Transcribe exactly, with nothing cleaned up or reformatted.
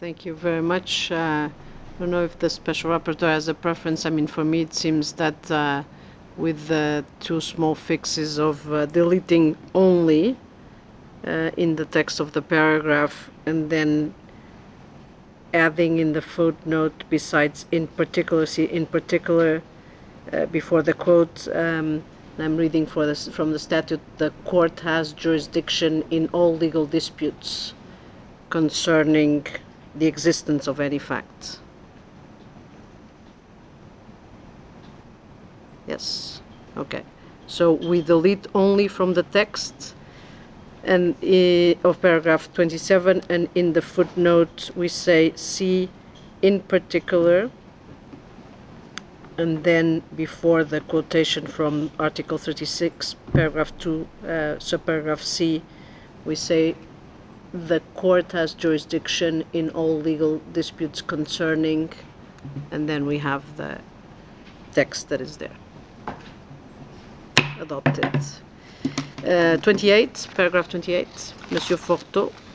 Thank you very much. Uh, I don't know if the special rapporteur has a preference. I mean, for me, it seems that uh, with the two small fixes of uh, deleting only uh, in the text of the paragraph and then adding in the footnote besides in particular, see in particular uh, before the quote, um, I'm reading for this, from the statute, the court has jurisdiction in all legal disputes concerning the existence of any facts. Yes, okay. So we delete only from the text and uh, of paragraph twenty-seven, and in the footnote we say see in particular, and then before the quotation from Article thirty-six, paragraph two, uh, subparagraph C, we say the court has jurisdiction in all legal disputes concerning, and then we have the text that is there. Adopted. Uh, twenty-eight, paragraph twenty-eight, Monsieur Forteau.